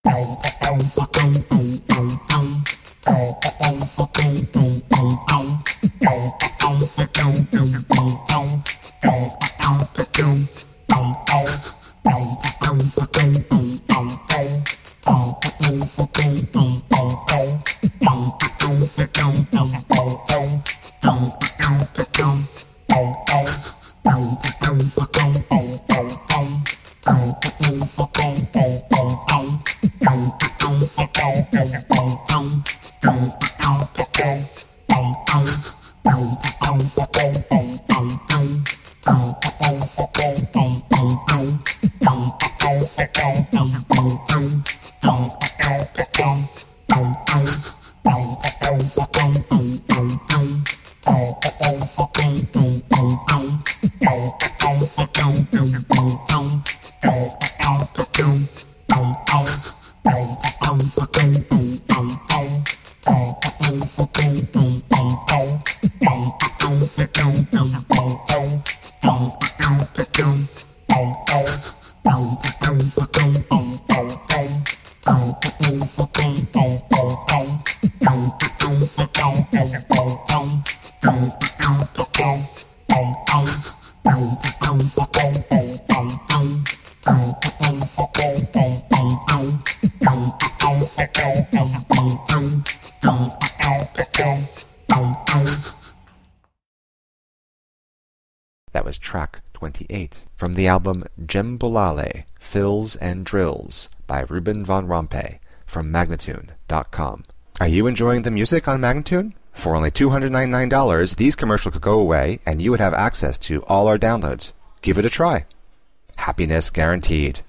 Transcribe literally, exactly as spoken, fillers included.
That was track twenty-eight from the album Djembolale, Fills and Drills by Ruben Von Rompuy from Magnatune dot com. Are you enjoying the music on Magnatune? For only two hundred ninety-nine dollars, these commercials could go away and you would have access to all our downloads. Give it a try. Happiness guaranteed.